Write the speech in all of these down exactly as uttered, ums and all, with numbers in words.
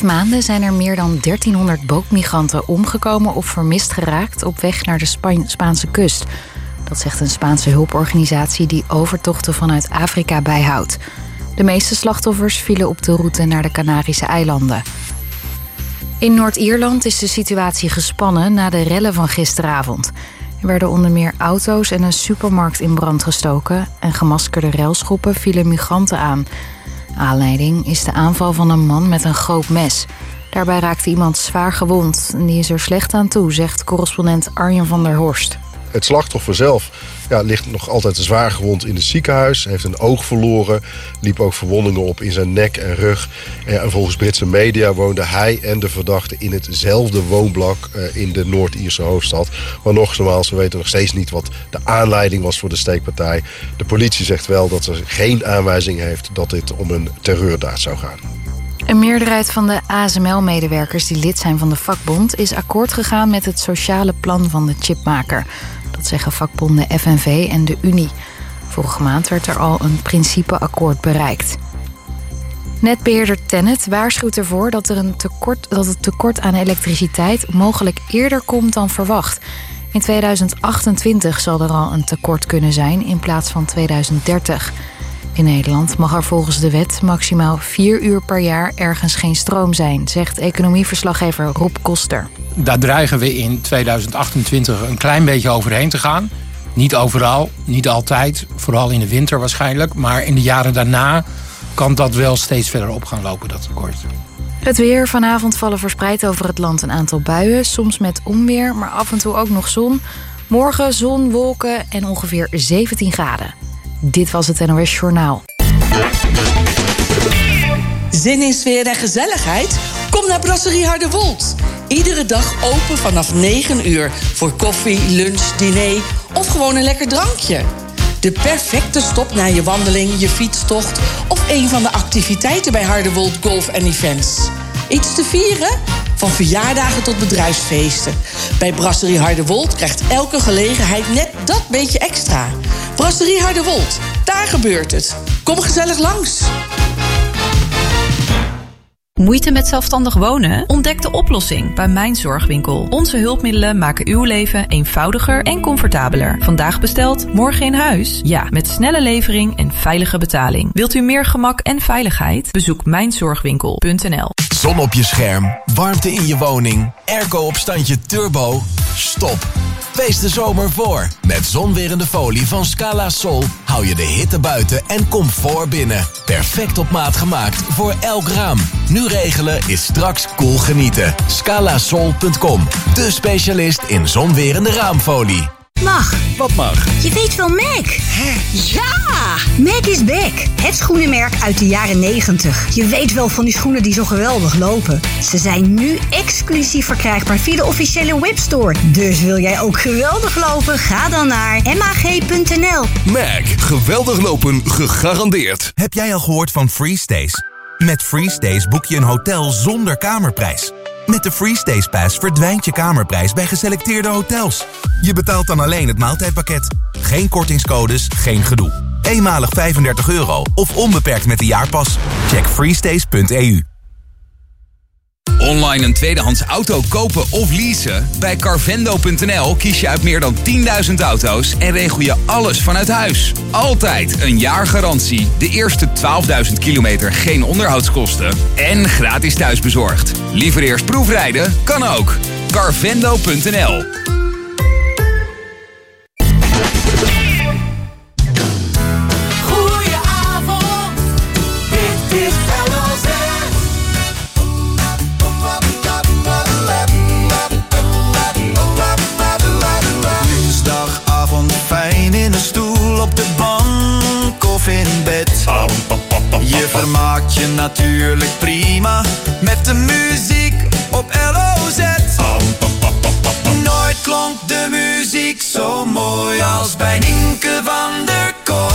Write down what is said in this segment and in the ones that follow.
maanden zijn er meer dan dertienhonderd bootmigranten omgekomen of vermist geraakt op weg naar de Spa- Spaanse kust. Dat zegt een Spaanse hulporganisatie die overtochten vanuit Afrika bijhoudt. De meeste slachtoffers vielen op de route naar de Canarische eilanden. In Noord-Ierland is de situatie gespannen na de rellen van gisteravond. Er werden onder meer auto's en een supermarkt in brand gestoken en gemaskerde relschoppen vielen migranten aan. Aanleiding is de aanval van een man met een groot mes. Daarbij raakte iemand zwaar gewond en die is er slecht aan toe, zegt correspondent Arjen van der Horst. Het slachtoffer zelf ja, ligt nog altijd zwaar gewond in het ziekenhuis. Heeft een oog verloren, liep ook verwondingen op in zijn nek en rug. En volgens Britse media woonden hij en de verdachte in hetzelfde woonblok in de Noord-Ierse hoofdstad. Maar nogmaals, we weten nog steeds niet wat de aanleiding was voor de steekpartij. De politie zegt wel dat ze geen aanwijzing heeft dat dit om een terreurdaad zou gaan. Een meerderheid van de A S M L-medewerkers die lid zijn van de vakbond is akkoord gegaan met het sociale plan van de chipmaker. Dat zeggen vakbonden F N V en de Unie. Vorige maand werd er al een principeakkoord bereikt. Netbeheerder Tennet waarschuwt ervoor dat, er een tekort, dat het tekort aan elektriciteit mogelijk eerder komt dan verwacht. In tweeduizend achtentwintig zal er al een tekort kunnen zijn in plaats van tweeduizend dertig. In Nederland mag er volgens de wet maximaal vier uur per jaar ergens geen stroom zijn, zegt economieverslaggever Rob Koster. Daar dreigen we in tweeduizend achtentwintig een klein beetje overheen te gaan. Niet overal, niet altijd, vooral in de winter waarschijnlijk. Maar in de jaren daarna kan dat wel steeds verder op gaan lopen, dat tekort. Het weer. Vanavond vallen verspreid over het land een aantal buien, soms met onweer, maar af en toe ook nog zon. Morgen zon, wolken en ongeveer zeventien graden. Dit was het N O S Journaal. Zin in sfeer en gezelligheid? Kom naar Brasserie Harderwold. Iedere dag open vanaf negen uur voor koffie, lunch, diner of gewoon een lekker drankje. De perfecte stop na je wandeling, je fietstocht of een van de activiteiten bij Harderwold Golf en Events. Iets te vieren? Van verjaardagen tot bedrijfsfeesten. Bij Brasserie Harderwold krijgt elke gelegenheid net dat beetje extra. Brasserie Harderwold, daar gebeurt het. Kom gezellig langs. Moeite met zelfstandig wonen? Ontdek de oplossing bij Mijn Zorgwinkel. Onze hulpmiddelen maken uw leven eenvoudiger en comfortabeler. Vandaag besteld, morgen in huis? Ja, met snelle levering en veilige betaling. Wilt u meer gemak en veiligheid? Bezoek mijn zorgwinkel punt n l. Zon op je scherm, warmte in je woning, airco op standje turbo. Stop. Wees de zomer voor. Met zonwerende folie van Scala Sol hou je de hitte buiten en comfort binnen. Perfect op maat gemaakt voor elk raam. Nu regelen is straks cool genieten. scala sol punt com, de specialist in zonwerende raamfolie. Mag. Wat mag? Je weet wel Mac. Hè? Ja! Mac is back. Het schoenenmerk uit de jaren negentig. Je weet wel van die schoenen die zo geweldig lopen. Ze zijn nu exclusief verkrijgbaar via de officiële webstore. Dus wil jij ook geweldig lopen? Ga dan naar m a g punt n l. Mac. Geweldig lopen gegarandeerd. Heb jij al gehoord van FreeStays? Met FreeStays boek je een hotel zonder kamerprijs. Met de FreeStays Pass verdwijnt je kamerprijs bij geselecteerde hotels. Je betaalt dan alleen het maaltijdpakket. Geen kortingscodes, geen gedoe. Eenmalig vijfendertig euro of onbeperkt met de jaarpas. Check freestays punt e u. Online een tweedehands auto kopen of leasen? Bij carvendo punt n l kies je uit meer dan tienduizend auto's en regel je alles vanuit huis. Altijd een jaar garantie, de eerste twaalfduizend kilometer geen onderhoudskosten en gratis thuisbezorgd. Liever eerst proefrijden? Kan ook. carvendo punt n l. Goedenavond, dit is L O Z. Dinsdagavond fijn in een stoel op de bank of in bed. Je vermaakt je natuurlijk prima met de muziek op L O Z. Nooit klonk de muziek zo mooi als bij Nienke van der Kooi.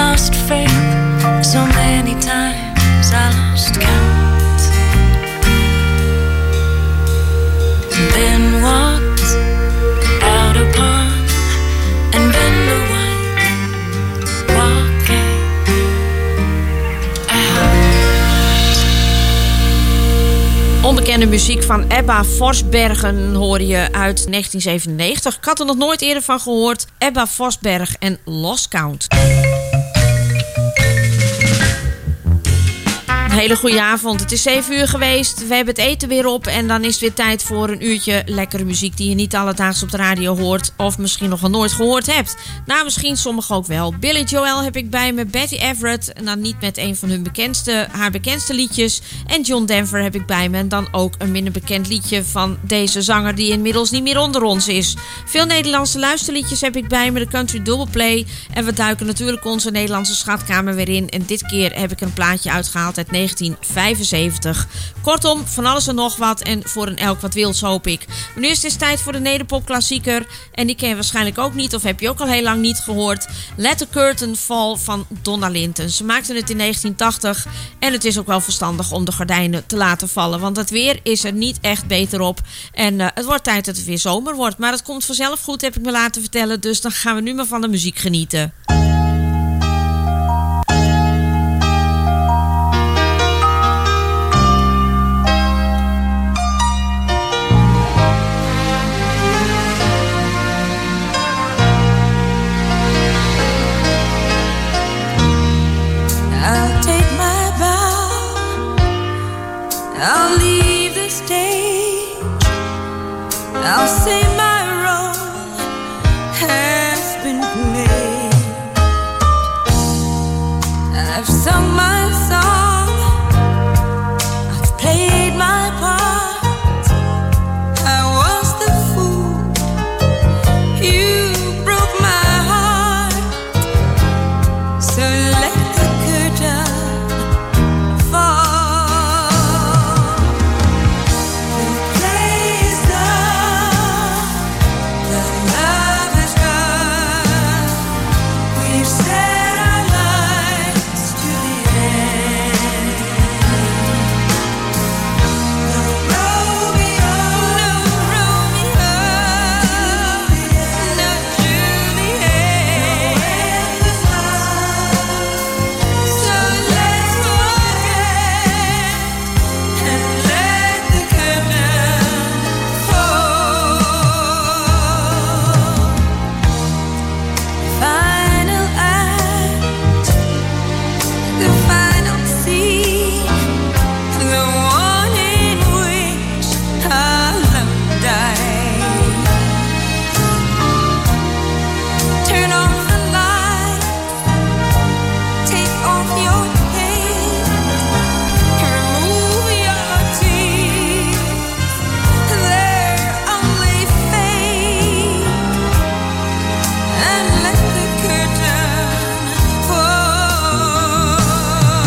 lost faith so many times I lost count. Then walked out upon and been the one walking out. Onbekende muziek van Ebba Forsbergen hoor je uit negentien zevenennegentig. Ik had er nog nooit eerder van gehoord. Ebba Forsberg en Lost Count. Een hele goede avond. Het is zeven uur geweest. We hebben het eten weer op. En dan is het weer tijd voor een uurtje lekkere muziek die je niet alledaags op de radio hoort. Of misschien nog wel nooit gehoord hebt. Nou, misschien sommigen ook wel. Billy Joel heb ik bij me. Betty Everett. En dan niet met een van hun bekendste, haar bekendste liedjes. En John Denver heb ik bij me. En dan ook een minder bekend liedje van deze zanger die inmiddels niet meer onder ons is. Veel Nederlandse luisterliedjes heb ik bij me. De Country Double Play. En we duiken natuurlijk onze Nederlandse schatkamer weer in. En dit keer heb ik een plaatje uitgehaald uit negentien vijfenzeventig. Kortom, van alles en nog wat en voor een elk wat wils hoop ik. Maar nu is het tijd voor de nederpop klassieker. En die ken je waarschijnlijk ook niet of heb je ook al heel lang niet gehoord. Let the Curtain Fall van Donna Linton. Ze maakte het in negentien tachtig en het is ook wel verstandig om de gordijnen te laten vallen. Want het weer is er niet echt beter op. En uh, het wordt tijd dat het weer zomer wordt. Maar het komt vanzelf goed, heb ik me laten vertellen. Dus dan gaan we nu maar van de muziek genieten. I'll leave the stage. I'll say my role has been played. I've sung my song. I've played my part. I was the fool. You broke my heart. So let the curtain fall. And let the curtain fall.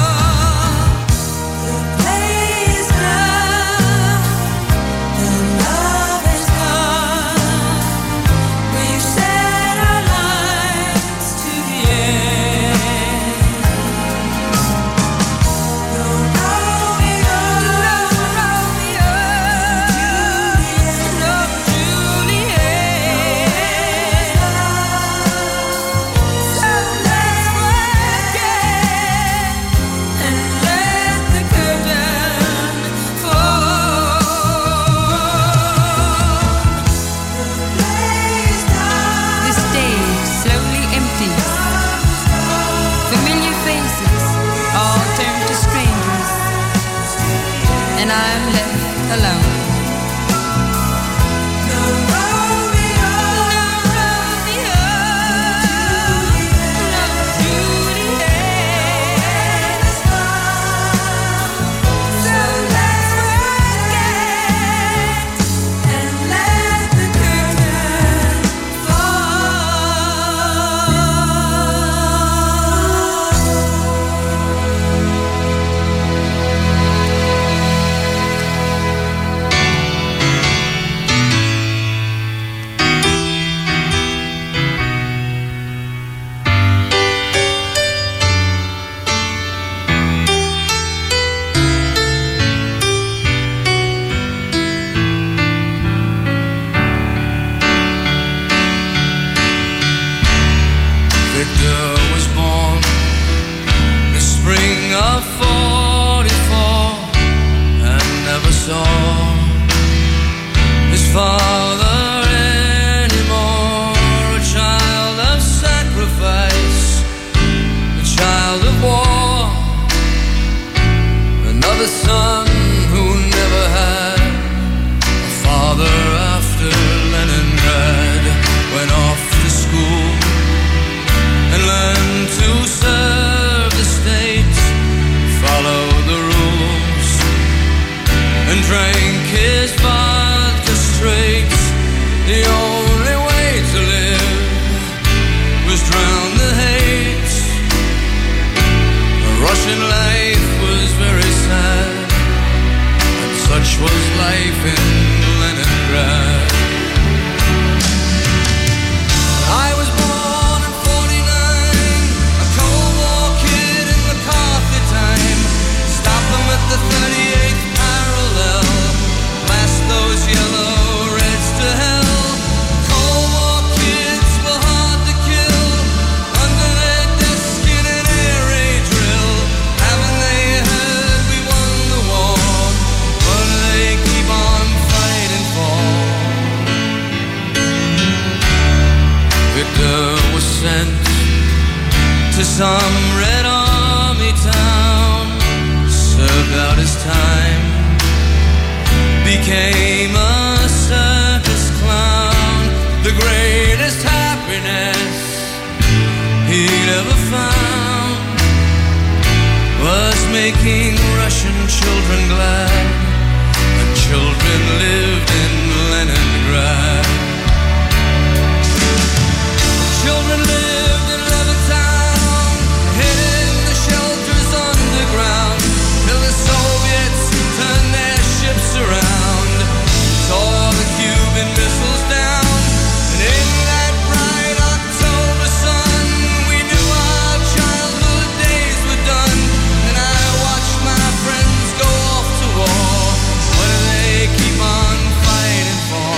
some Red Army town, served out his time, became a circus clown. The greatest happiness he'd ever found was making Russian children glad. The children lived in Leningrad. Children lived in Levittown, hid in the shelters underground, till the Soviets turned their ships around, tore the Cuban missiles down. And in that bright October sun, we knew our childhood days were done. And I watched my friends go off to war. What do they keep on fighting for?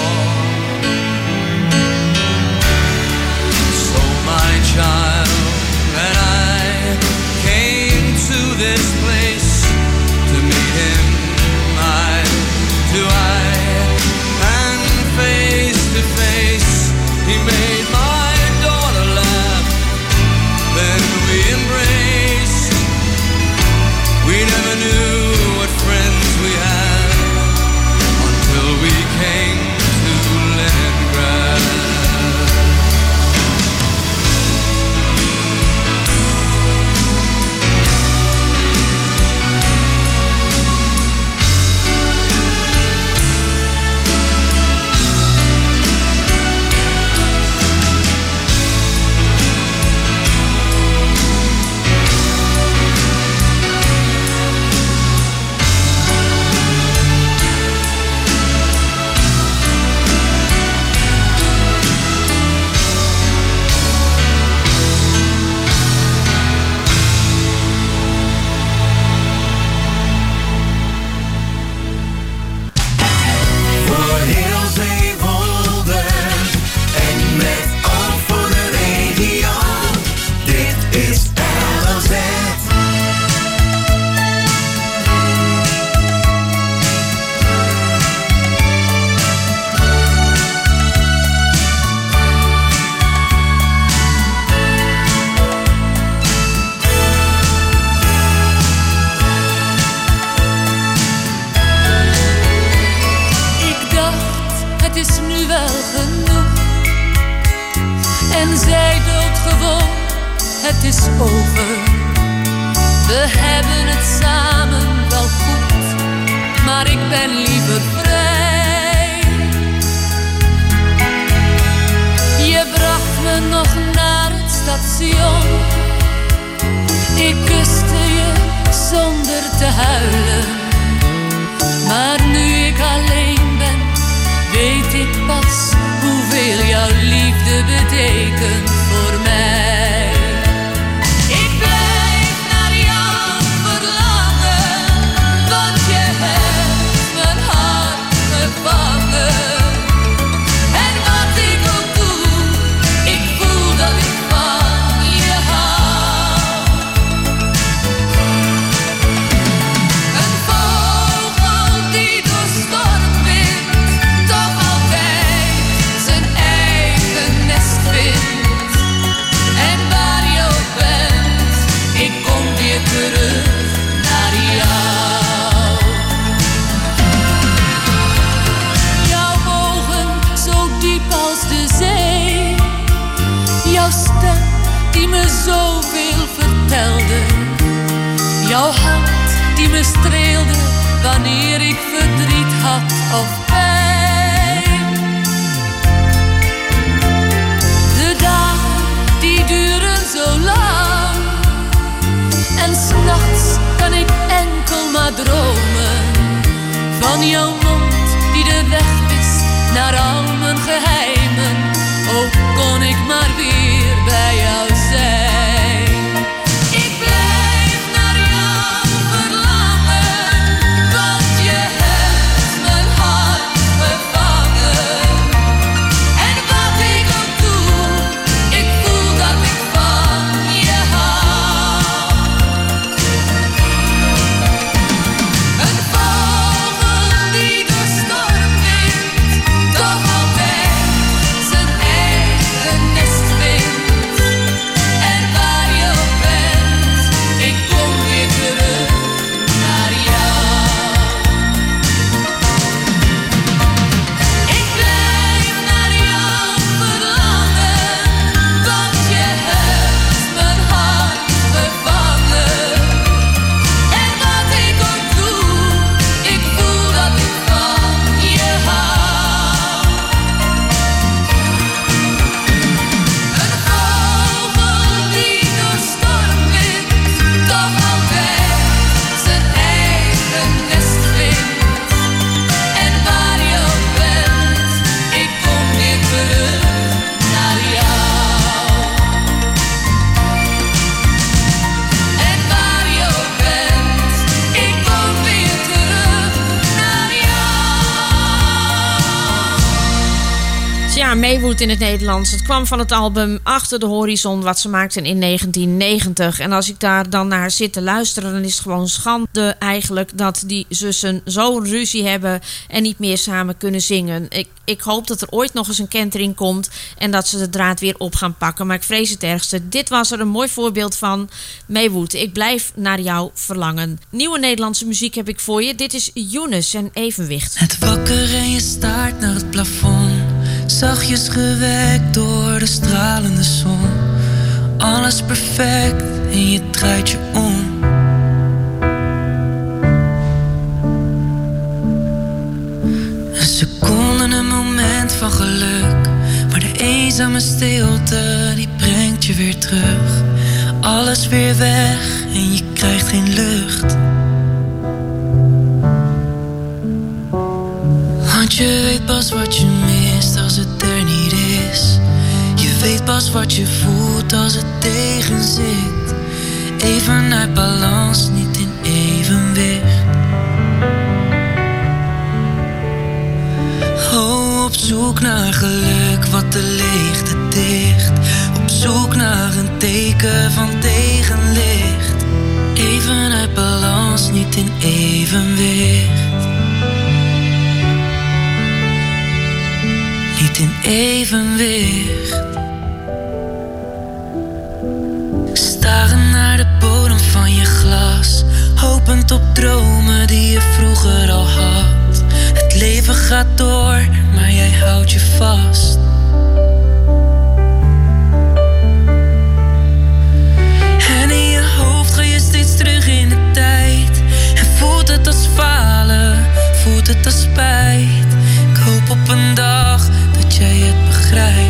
So my child and I came to this place to meet him eye to eye and face to face. He made my daughter laugh, then we embraced. We never knew what friends we had until we came to Leningrad. Voor heel Zeewolde en met oog voor de regio. Dit is L L Z. Ik dacht, het is nu wel genoeg. En zij doodgewoon, het is over. We hebben het samen wel goed, maar ik ben liever vrij. Je bracht me nog naar het station. Ik kuste je zonder te huilen. Maar nu ik alleen ben, weet ik pas hoeveel jouw liefde betekent voor mij. Ik blijf naar jou verlangen, want je hebt mijn hart gevangen. En wat ik ook doe, ik voel dat ik van je hou. Een vogel die door stormwind toch altijd zijn eigen nest vindt. En waar je ook bent, ik kom weer terug naar jou. Jouw ogen zo diep als de zee. Jouw stem die me zoveel vertelde. Jouw hand die me streelde wanneer ik verdriet had of pijn. De dagen die duren zo lang. En 's nachts kan ik enkel maar dromen van jouw mond die de weg wist naar al mijn geheimen. Ook kon ik maar weer bij jou zijn. Ik blijf naar jou verlangen, want je hebt mijn hart Maywood in het Nederlands. Het kwam van het album Achter de Horizon, wat ze maakten in negentien negentig. En als ik daar dan naar zit te luisteren, dan is het gewoon schande eigenlijk dat die zussen zo'n ruzie hebben en niet meer samen kunnen zingen. Ik, ik hoop dat er ooit nog eens een kentering komt en dat ze de draad weer op gaan pakken. Maar ik vrees het ergste. Dit was er een mooi voorbeeld van. Maywood, ik blijf naar jou verlangen. Nieuwe Nederlandse muziek heb ik voor je. Dit is Younes en Evenwicht. Het wakker en je staart naar het plafond, zachtjes gewekt door de stralende zon. Alles perfect en je draait je om. Een seconde, een moment van geluk, maar de eenzame stilte die brengt je weer terug. Alles weer weg en je krijgt geen lucht. Want je weet pas wat je mist als het er niet is. Je weet pas wat je voelt als het tegen zit. Even uit balans, niet in evenwicht. Oh, op zoek naar geluk, wat de leegte dicht. Op zoek naar een teken van tegenlicht. Even uit balans, niet in evenwicht. Niet in evenwicht. Staren naar de bodem van je glas, hopend op dromen die je vroeger al had. Het leven gaat door, maar jij houdt je vast. En in je hoofd ga je steeds terug in de tijd en voelt het als falen, voelt het als spijt. Ik hoop op een dag dat jij het begrijpt.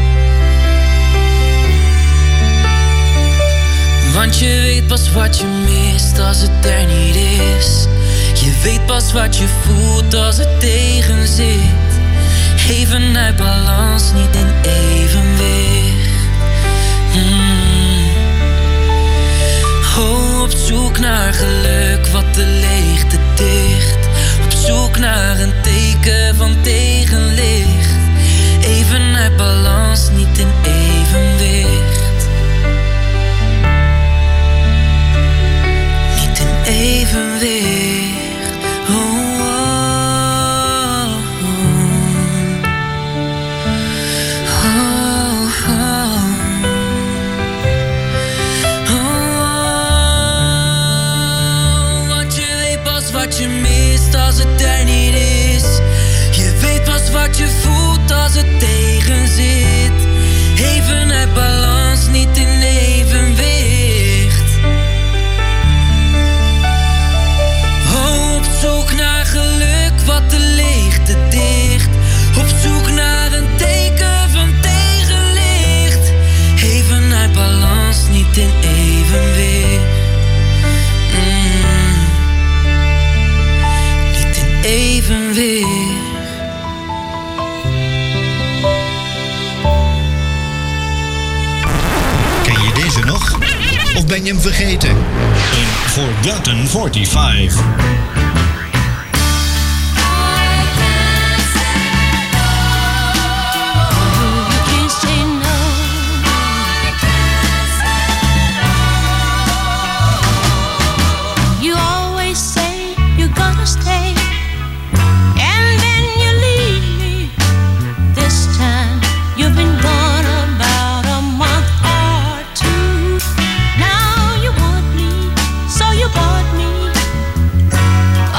Want je weet pas wat je mist als het er niet is. Je weet pas wat je voelt als het tegen zit. Even uit balans, niet in evenwicht. mm. Oh, op zoek naar geluk, wat de leegte dicht. Op zoek naar een teken van tegenlicht. Even uit balans, niet in evenwicht. Niet in evenwicht. Oh, oh, oh, oh, oh, oh. Want je weet pas wat je mist als het er niet is. Je weet pas wat je voelt als het tegen zit. Even uit balans, niet in evenwicht. Oh, op zoek naar geluk, wat de leegte dicht. Op zoek naar een teken van tegenlicht. Even uit balans, niet in evenwicht. mm. Niet in evenwicht. Ken je deze nog? Of ben je hem vergeten? Een Forgotten vijfenveertig. You always say you're gonna stay, and then you leave me. This time you've been gone about a month or two. Now you want me, so you bought me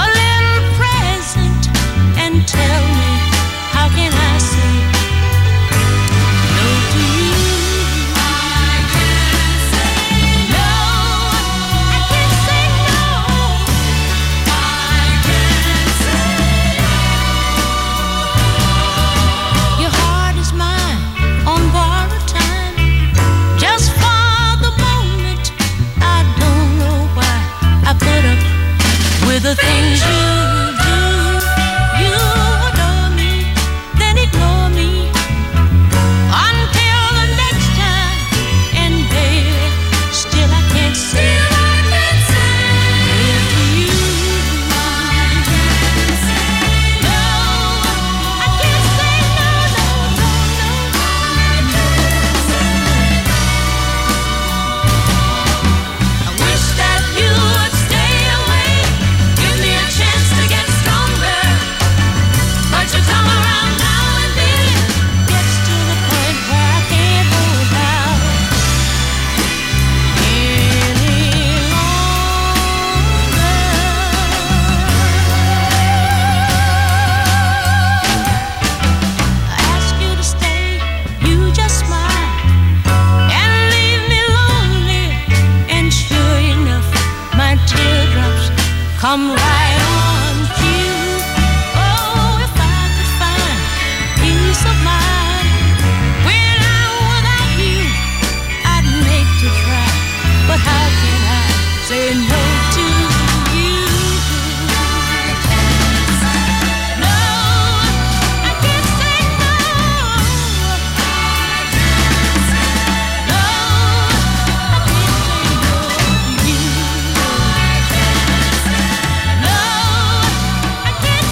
I'm right on cue. Oh, if I could find peace of mind when I'm without you, I'd make to try. But how can I say no to you? No, I can't say no. No, I can't say no to you. No, I can't.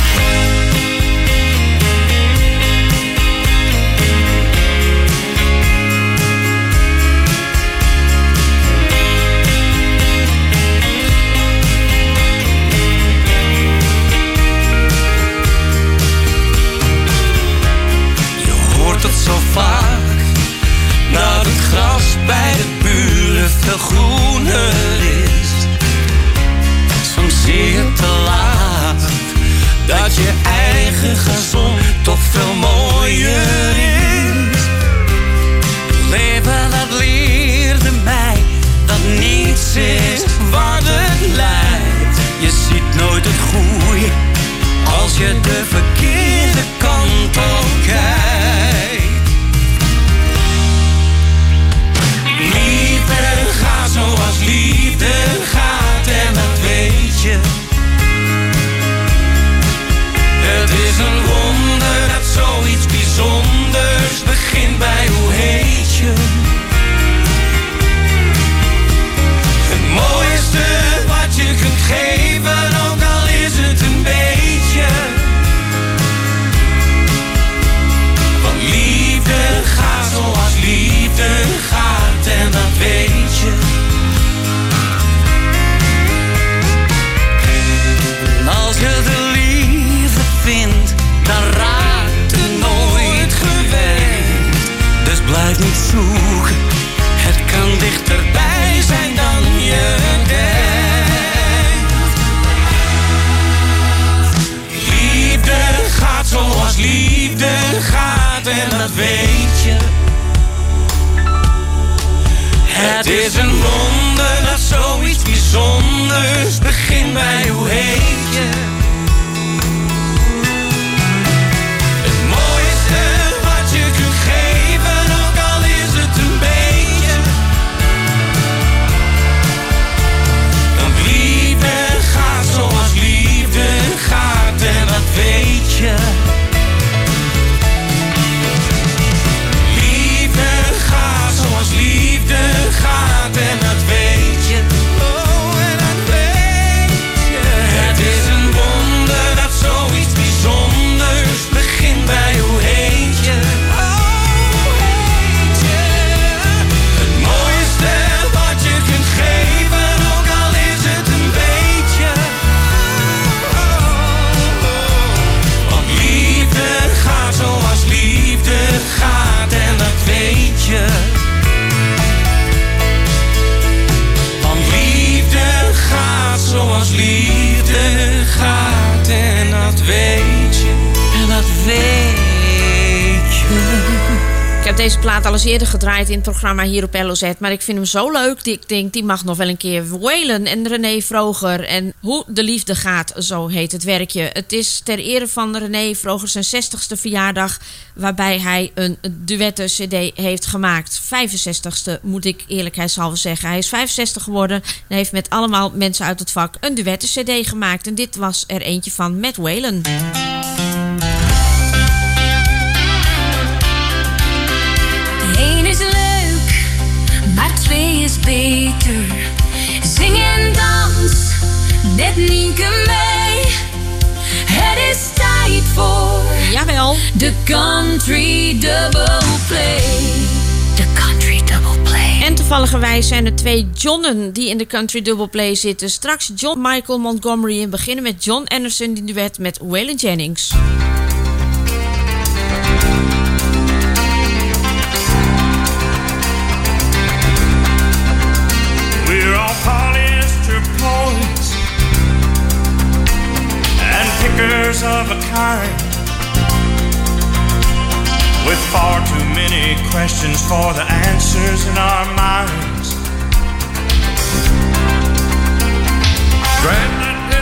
Je hoort het zo vaak, dat het gras bij de buren veel groener is. Soms zie je te laat, dat je eigen gazon toch veel mooier is. Het leven dat leerde mij, dat niets is wat het lijkt. Je ziet nooit het goede, als je de verkeerde kant op kijkt. Liefde gaat zoals liefde gaat en dat weet je. Het is een wonder dat zoiets bijzonders begint bij hoe heet je. Het mooiste wat je kunt geven, ook al is het een beetje. Want liefde gaat zoals liefde gaat en dat weet je. En als je de liefde vindt, dan raakt het nooit gewend. Dus blijf niet zoeken, het kan dichterbij zijn dan je denkt. Liefde gaat zoals liefde gaat en dat weet je. Het is een wonder dat zoiets bijzonders begint bij hoe heet je. Het mooiste wat je kunt geven, ook al is het een beetje. Want liefde gaat zoals liefde gaat en dat weet je. Liefde gaat zoals liefde gaat en dat weet je. Oh, en dat weet je. Het is een wonder dat zoiets bijzonders begint bij hoe heet je. Oh, hoe heet je. Het mooiste wat je kunt geven, ook al is het een beetje. Oh, oh, oh. Want liefde gaat zoals liefde gaat en dat weet je. Want liefde gaat zoals liefde gaat en dat weet je. En dat weet je. Ik heb deze plaat al eens eerder gedraaid in het programma hier op L O Z. Maar ik vind hem zo leuk. Ik denk, die mag nog wel een keer Waylon en René Vroger. En Hoe de Liefde Gaat, zo heet het werkje. Het is ter ere van René Vroger zijn zestigste verjaardag, waarbij hij een duetten-cd heeft gemaakt. vijfenzestigste moet ik eerlijkheidshalve zeggen. Hij is vijfenzestig geworden en heeft met allemaal mensen uit het vak een duetten-cd gemaakt. En dit was er eentje van met Waylon. Eén is leuk, maar twee is beter. Zing en dans, met Nienke mee. Het is tijd voor... Jawel. De Country Double Play. De Country Double Play. En toevalligerwijs zijn er twee Johnnen die in de Country Double Play zitten. Straks John Michael Montgomery en beginnen met John Anderson in duet met Waylon Jennings. We're all polyester poets and pickers of a kind, with far too many questions for the answers in our minds. Grant that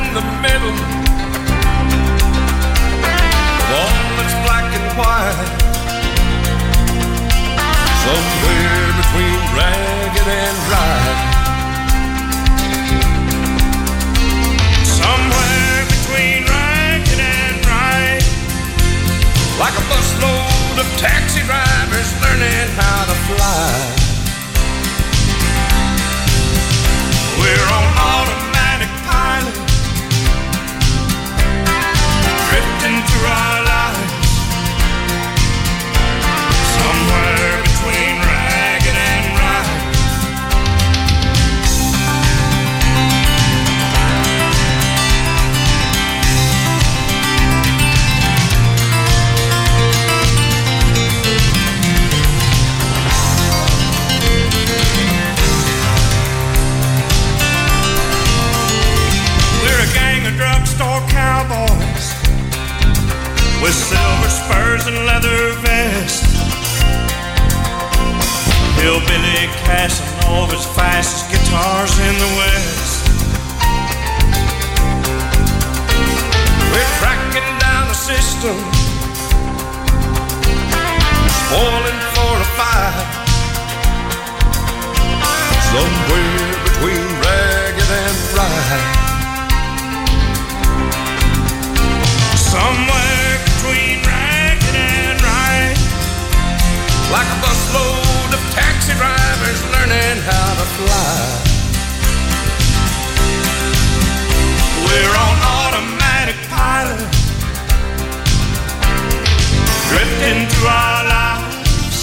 and leather vest. Hillbilly Casanova's fastest guitars in the West. We're tracking down the system, spoiling for a fight. Somewhere between ragged and right. Somewhere between ragged and right. Like a busload of taxi drivers learning how to fly. We're on automatic pilot, drifting through our lives.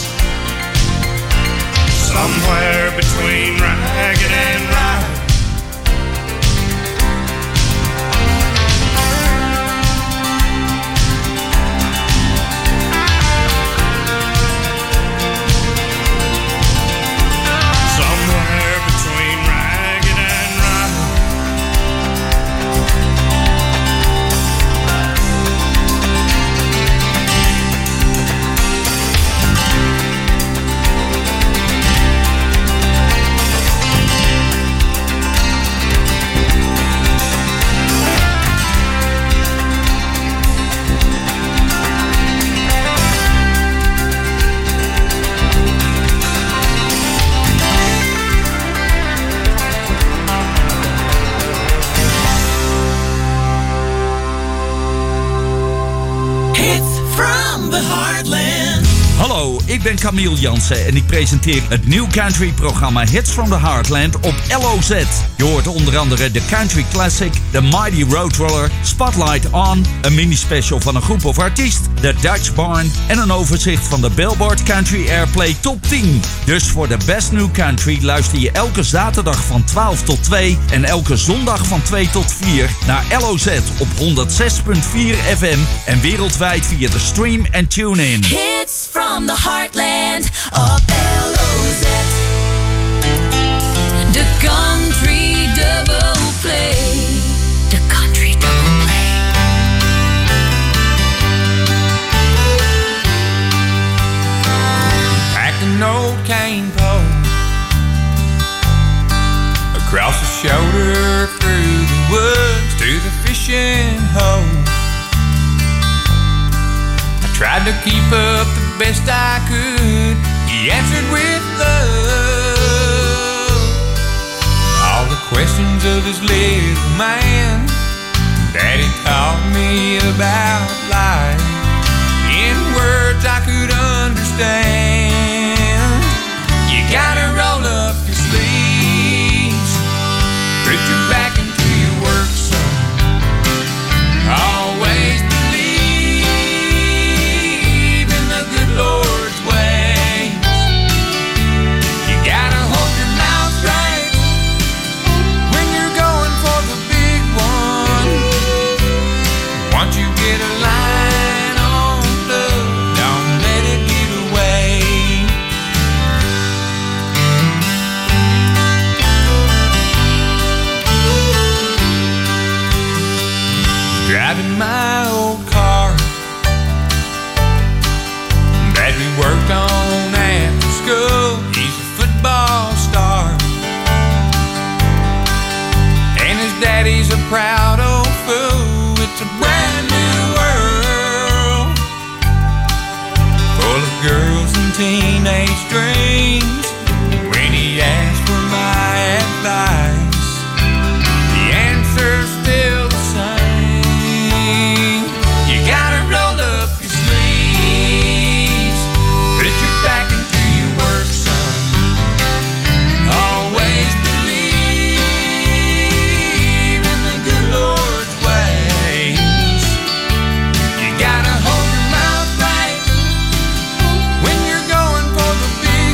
Somewhere between ragged and right. Somewhere between ragged and right. Hallo, ik ben Camille Jansen en ik presenteer het New Country programma Hits from the Heartland op L O Z. Je hoort onder andere de Country Classic, The Mighty Roadrunner, Spotlight On, een mini-special van een groep of artiest, The Dutch Barn en een overzicht van de Billboard Country Airplay Top tien. Dus voor de Best New Country luister je elke zaterdag van twaalf tot twee en elke zondag van twee tot vier naar L O Z op honderd zes komma vier F M en wereldwijd via de stream en tune-in. Hits from the heartland of L O Z. The country double play. The country double play. Packed an old cane pole across the shoulder, through the woods to the fishing hole. Tried to keep up the best I could. He answered with love all the questions of his little man. Daddy taught me about life in words I could understand. You gotta roll up your sleeves, put your back into your work, son. Always Lord's ways. You gotta hold your mouth right when you're going for the big one. Once you get a line on love, don't let it get away. Driving my old car that we worked on after school. He's a football star, and his daddy's a proud old fool. It's a brand new world, full of girls and teenage dreams. When he asked for my advice, the answer's still the same. You gotta roll up your sleeves, put your back into your work, son. Always believe in the good Lord's ways. You gotta hold your mouth right when you're going for the big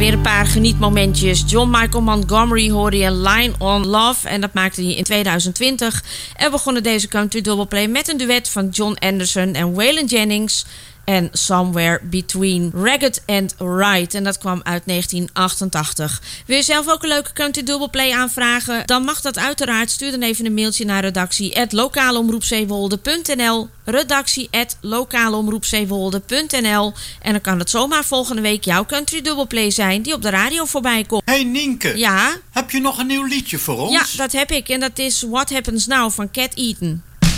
weer een paar genietmomentjes. John Michael Montgomery hoorde je Line on Love. En dat maakte hij in tweeduizend twintig. En we begonnen deze country doubleplay met een duet van John Anderson en Waylon Jennings. En Somewhere Between Ragged and Right. En dat kwam uit negentien achtentachtig. Wil je zelf ook een leuke country doubleplay aanvragen? Dan mag dat uiteraard. Stuur dan even een mailtje naar redactie at lokaleomroepzeewolde punt n l. redactie at lokaleomroepzeewolde punt n l. En dan kan het zomaar volgende week jouw country doubleplay zijn die op de radio voorbij komt. Hey Nienke. Ja? Heb je nog een nieuw liedje voor ons? Ja, dat heb ik. En dat is What Happens Now van Cat Eaton.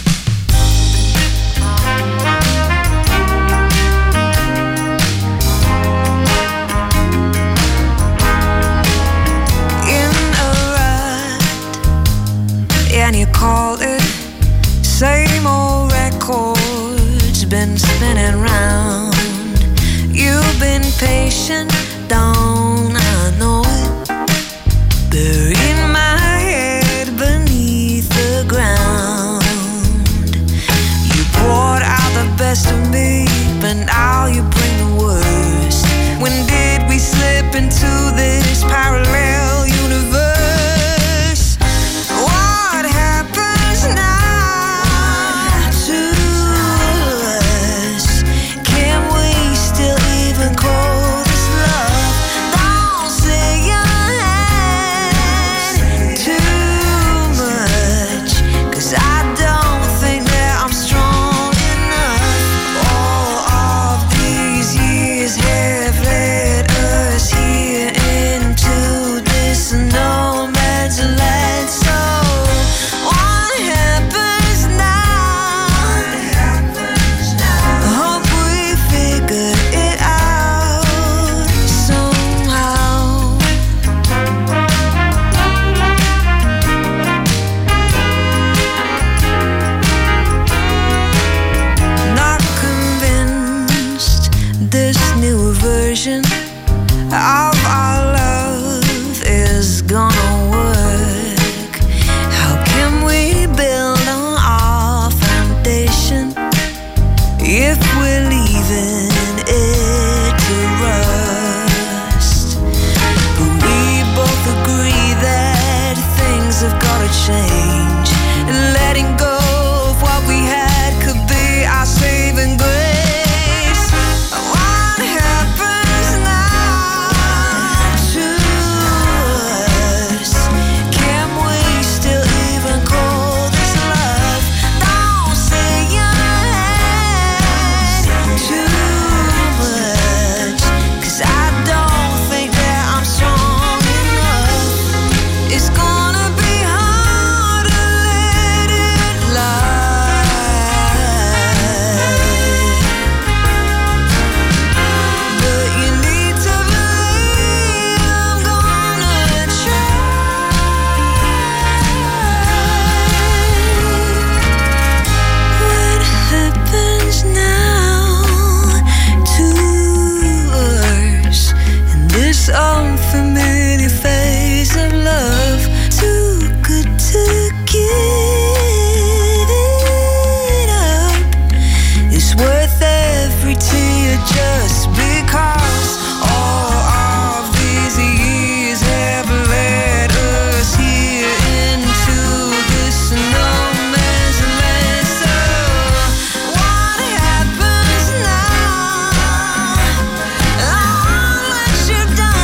And you called it same old records been spinning round. You've been patient, don't I know it? Burying my head beneath the ground. You poured out the best of me, but now you bring the worst. When did we slip into this parallel universe? Of our love is gonna work. How can we build on our foundation if we're leaving it to rust? But we both agree that things have gotta change, and letting go of what we had could be our saving grace. Unfamiliar phase of love, too good to give it up. It's worth every tear just because all of these years have led us here into this no man's land. So what happens now? I'll let you down.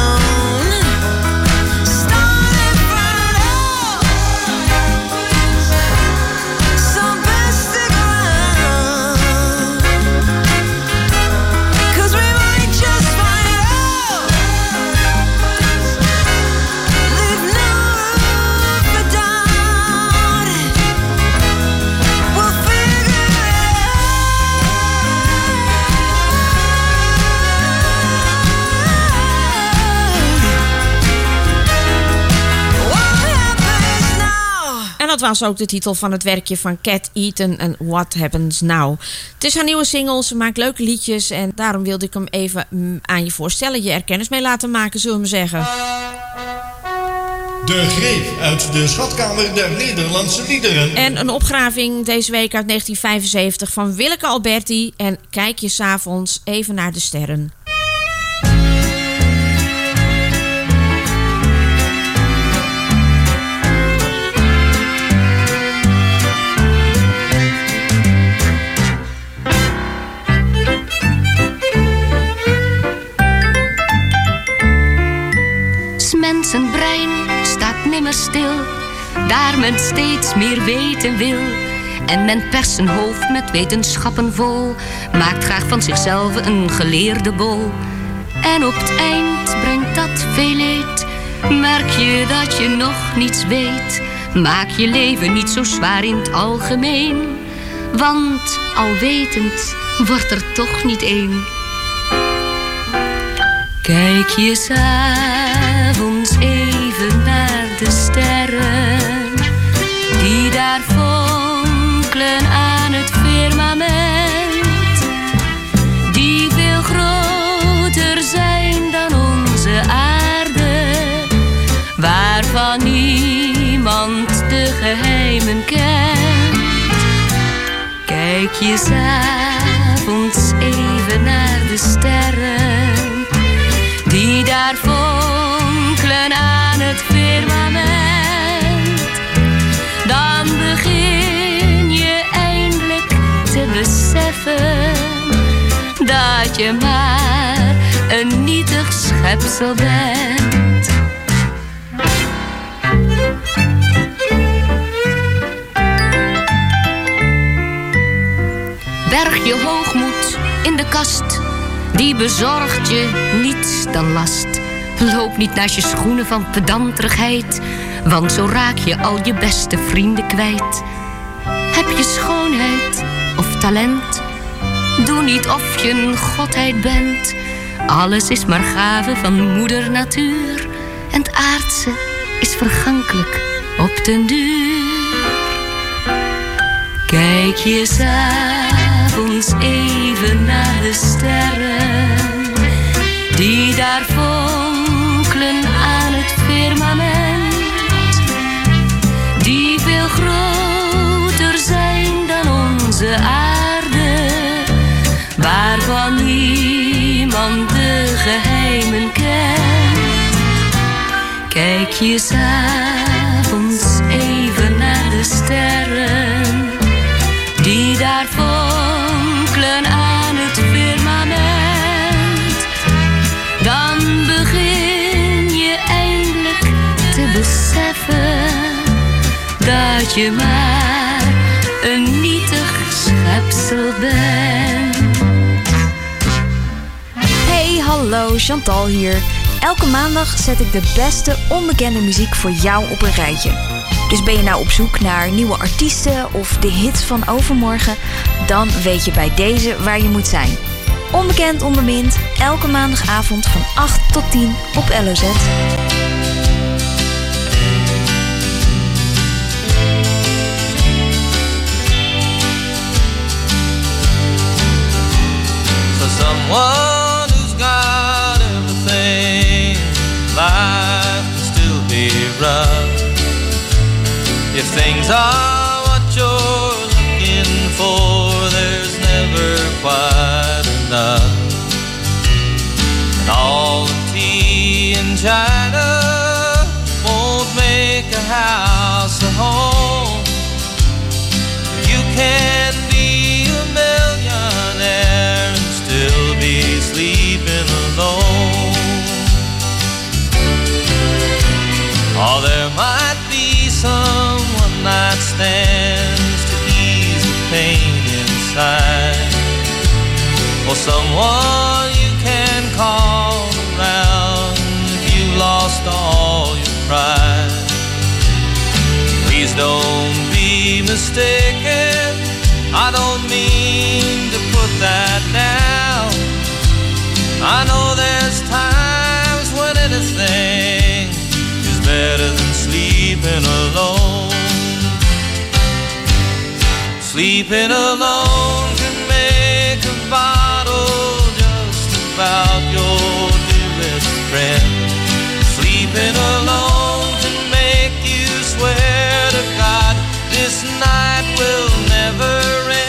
Dat was ook de titel van het werkje van Cat Eaton en What Happens Now. Het is haar nieuwe single, ze maakt leuke liedjes en daarom wilde ik hem even aan je voorstellen. Je er kennis mee laten maken, zullen we maar zeggen. De greep uit de schatkamer der Nederlandse liederen. En een opgraving deze week uit negentien vijfenzeventig van Willeke Alberti. En kijk je 's avonds even naar de sterren. zijn brein staat nimmer stil, daar men steeds meer weten wil. En men pers zijn hoofd met wetenschappen vol, maakt graag van zichzelf een geleerde bol. En op het eind brengt dat veel leed, merk je dat je nog niets weet. Maak je leven niet zo zwaar in het algemeen, want alwetend wordt er toch niet één. Kijk je 's avonds even naar de sterren, die daar fonkelen aan het firmament, die veel groter zijn dan onze aarde, waarvan niemand de geheimen kent. Kijk je 's avonds even naar de sterren, die daar fonkelen aan het firmament, dan begin je eindelijk te beseffen dat je maar een nietig schepsel bent. Berg je hoogmoed in de kast, die bezorgt je niets dan last. Loop niet naast je schoenen van pedanterigheid, want zo raak je al je beste vrienden kwijt. Heb je schoonheid of talent, doe niet of je een godheid bent. Alles is maar gave van moeder natuur, en het aardse is vergankelijk op den duur. Kijk je 's avonds even naar de sterren, die daar fonkelen aan het firmament, die veel groter zijn dan onze aarde, waarvan niemand de geheimen kent. Kijk je 's avonds even naar de sterren, die daar fonkelen aan het firmament, dan begin je eindelijk te beseffen dat je maar een nietig schepsel bent. Hey, hallo, Chantal hier. Elke maandag zet ik de beste onbekende muziek voor jou op een rijtje. Dus ben je nou op zoek naar nieuwe artiesten of de hits van overmorgen, dan weet je bij deze waar je moet zijn. Onbekend onbemind, elke maandagavond van acht tot tien op L O Z. For someone who's got everything, life can still be rough. If things are what you're looking for, there's never quite enough. And all the tea in China won't make a house a home. You can be a millionaire and still be sleeping alone. Or there might be some one-night stands to ease the pain inside, or someone you can call around if you lost all your pride. Please don't be mistaken, I don't mean to put that down. I know there's times when anything is better than sleeping alone. Sleeping alone can make a bottle just about your dearest friend. Sleeping alone can make you swear to God this night will never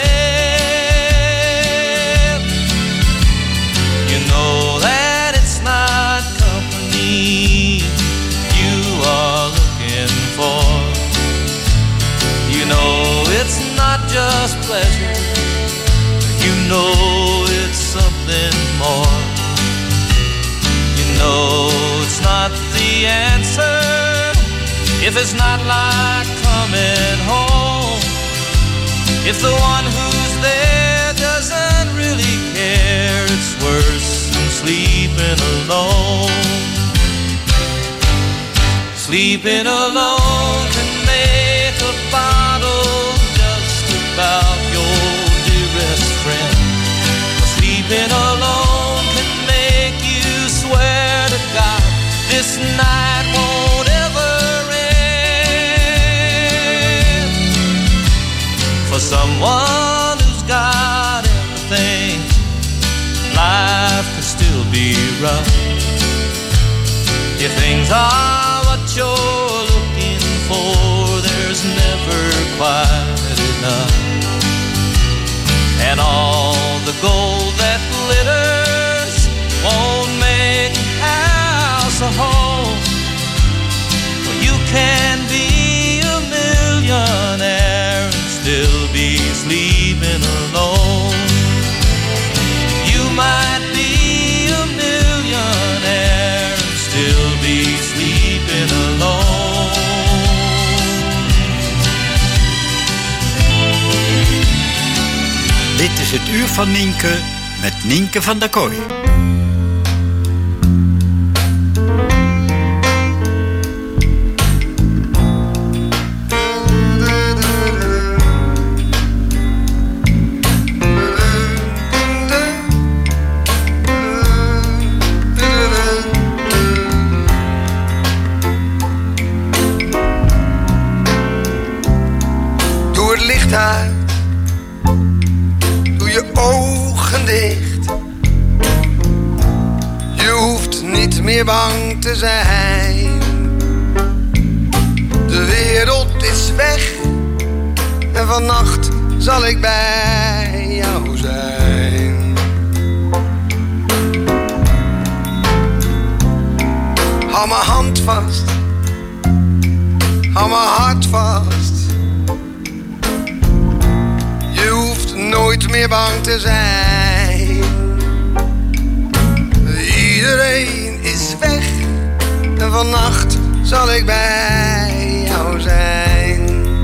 end. You know that it's not company you are looking for. You know it's not just pleasure if it's not like coming home, if the one who's there doesn't really care, it's worse than sleeping alone. Sleeping alone can make a bottle just about your dearest friend. Sleeping alone can make you swear to God this night won't ever end. For someone who's got everything, life could still be rough. If things are what you're looking for, there's never quite enough. And all the gold that glitters won't make a house a home. Well, you can be a millionaire and still be sleeping alone. You might be a millionaire and still be sleeping alone. Dit is het uur van Nienke met Nienke van der Kooi. Doe het licht uit. Doe je ogen dicht. Je hoeft niet meer bang te zijn. De wereld is weg. En vannacht zal ik bij jou zijn. Hou mijn hand vast. Hou mijn hart vast. Je hoeft nooit meer bang te zijn. Iedereen is weg. En vannacht zal ik bij jou zijn.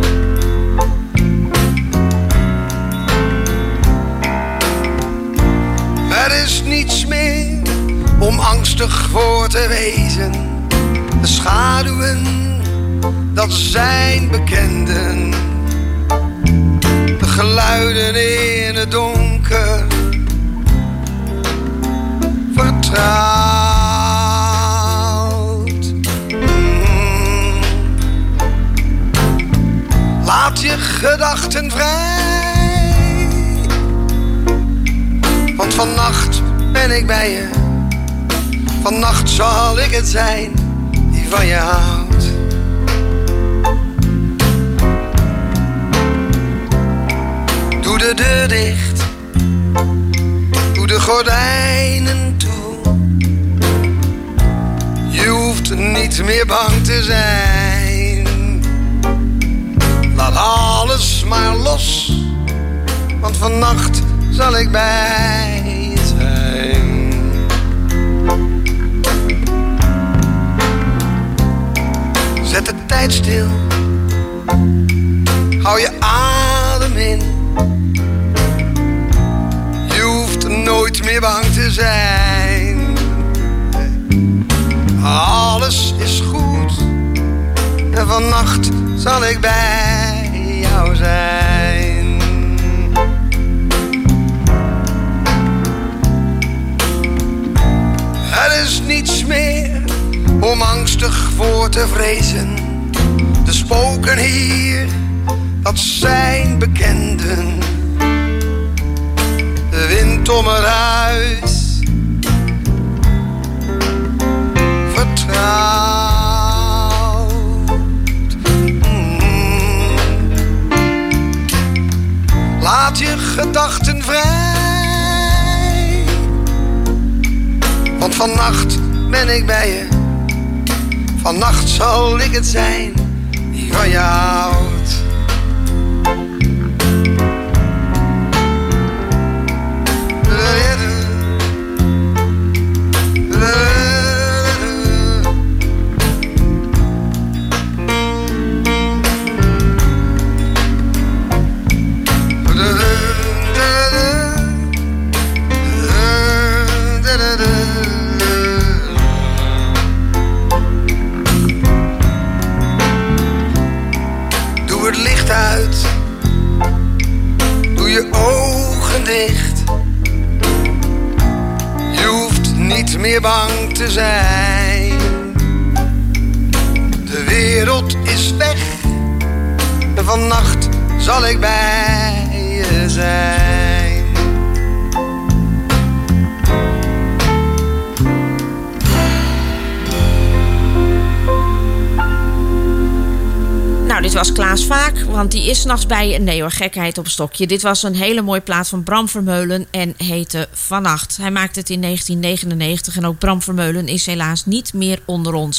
Er is niets meer om angstig voor te wezen. De schaduwen, dat zijn bekenden. De geluiden in het donker. Vertrouwd. Mm. Laat je gedachten vrij. Want vannacht ben ik bij je. Vannacht zal ik het zijn die van je houdt. Doe de deur dicht. Doe de gordijnen toe. Je hoeft niet meer bang te zijn. Laat alles maar los. Want vannacht zal ik bij je zijn. Zet de tijd stil. Hou je adem in. Je hoeft nooit meer bang te zijn. Alles is goed. En vannacht zal ik bij jou zijn. Er is niets meer om angstig voor te vrezen. De spoken hier, dat zijn bekenden. De wind om het huis. Vertrouwd. Mm. Laat je gedachten vrij. Want vannacht ben ik bij je. Vannacht zal ik het zijn die van je houdt. niet meer bang te zijn. De wereld is weg en vannacht zal ik bij je zijn. Nou, dit was Klaas Vaak, want die is 's nachts bij je. Nee hoor, gekheid op een stokje. Dit was een hele mooie plaat van Bram Vermeulen en heette Vannacht. Hij maakte het in negentien negenennegentig en ook Bram Vermeulen is helaas niet meer onder ons.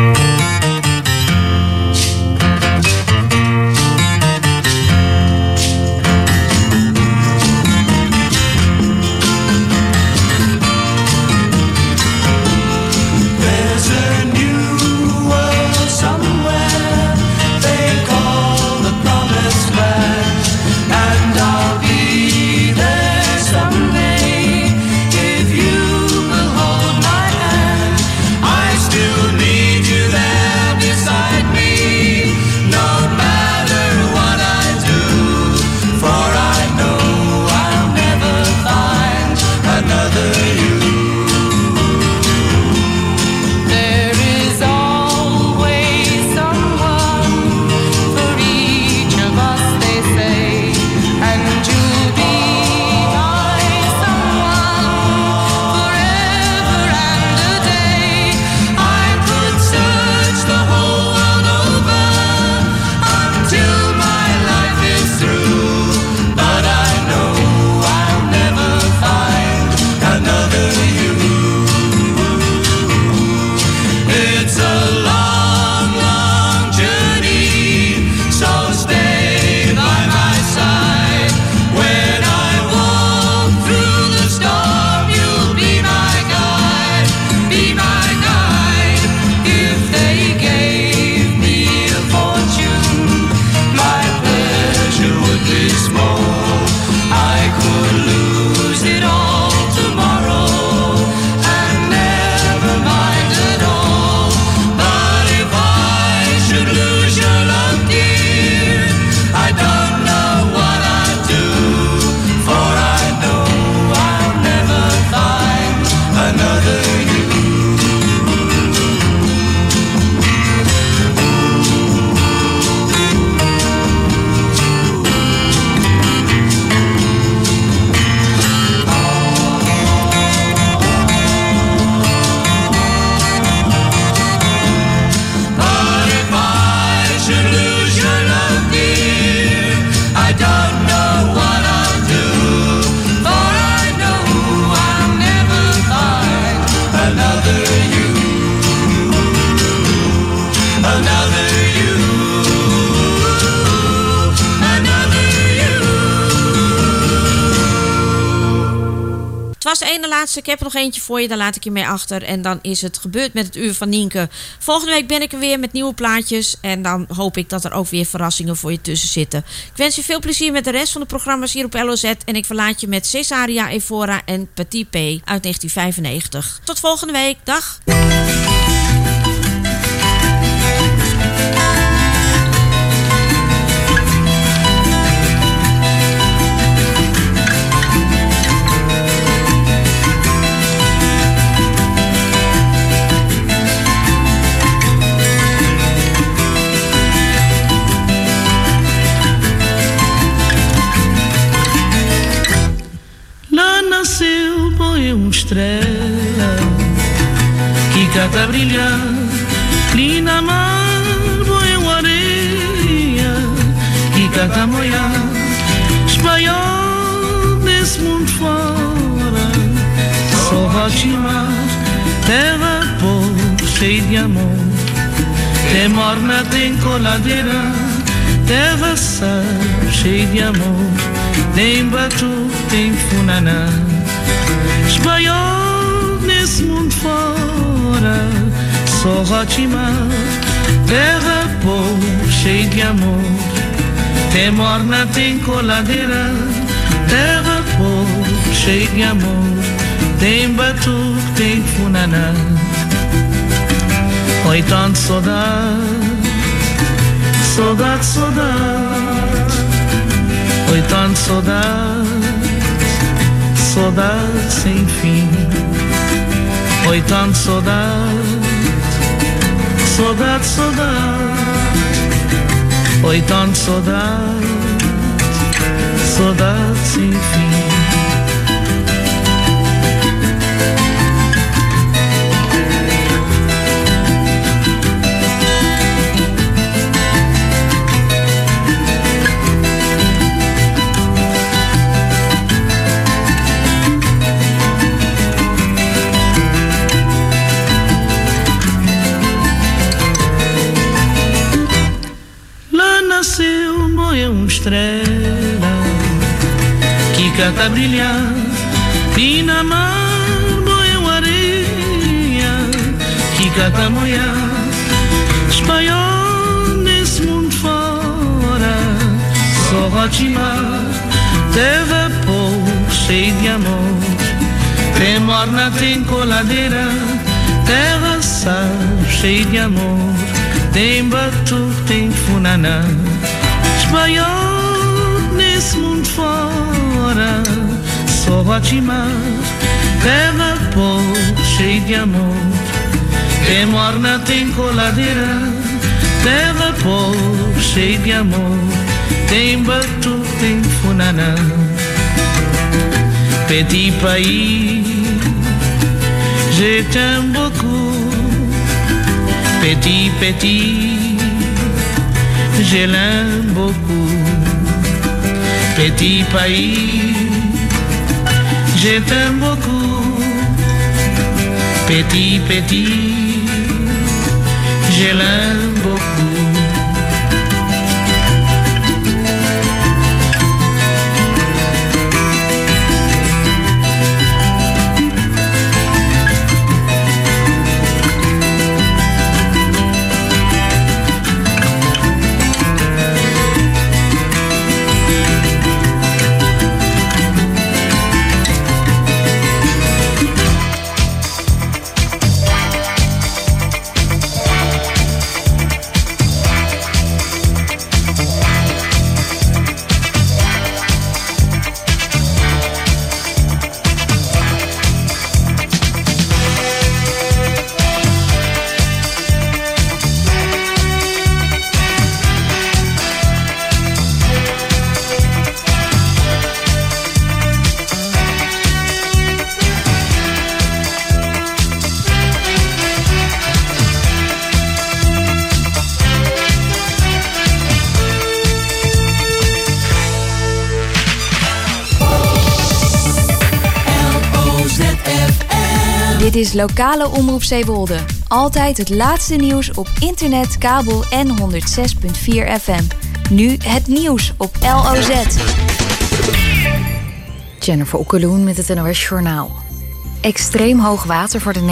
Ik heb er nog eentje voor je, daar laat ik je mee achter. En dan is het gebeurd met het Uur van Nienke. Volgende week ben ik er weer met nieuwe plaatjes. En dan hoop ik dat er ook weer verrassingen voor je tussen zitten. Ik wens je veel plezier met de rest van de programma's hier op L O Z. En ik verlaat je met Cesaria Evora en Petit P uit negentien vijfennegentig. Tot volgende week. Dag! Nasceu, põe uma estrela que cata brilhar, linda mar, põe uma areia que cata moiar, espanhol desse mundo fora, só Rotimar, terra pobre, cheia de amor, tem morna, tem coladeira, terra sal, cheia de amor, tem batu, tem funaná. Espanhol nesse mundo fora, só Rotimar, terra pobre, cheia de amor, tem morna, tem coladeira, terra pobre, cheia de amor, tem batu, tem funaná. Oi, tanto saudade, saudade, saudade, oi, tanto saudade, saudade sem fim. Oi, tanta saudade, saudade, saudade. Oi, tanta saudade, saudade sem fim. Nasceu, boia, uma estrela que canta brilhar, e na mar, boia, uma areia que canta molhar. Espanhol nesse mundo fora, só rotimar, teve pouco, cheio de amor. Tem morna, tem coladeira, terra sal, cheio de amor. Tem batuque, tem funaná. Espanhol nesse mundo fora, só rotimar, terra pouco, cheio de amor. Tem morna, tem coladeira, terra pouco, cheio de amor. Tem batuque, tem funaná. Petit pays, je t'aime beaucoup. Petit, petit, je l'aime beaucoup. Petit pays, je t'aime beaucoup. Petit, petit, je l'aime beaucoup. Dit is Lokale Omroep Zeewolde. Altijd het laatste nieuws op internet, kabel en honderd zes komma vier F M. Nu het nieuws op L O Z. Jennifer Okkeloen met het N O S Journaal. Extreem hoog water voor de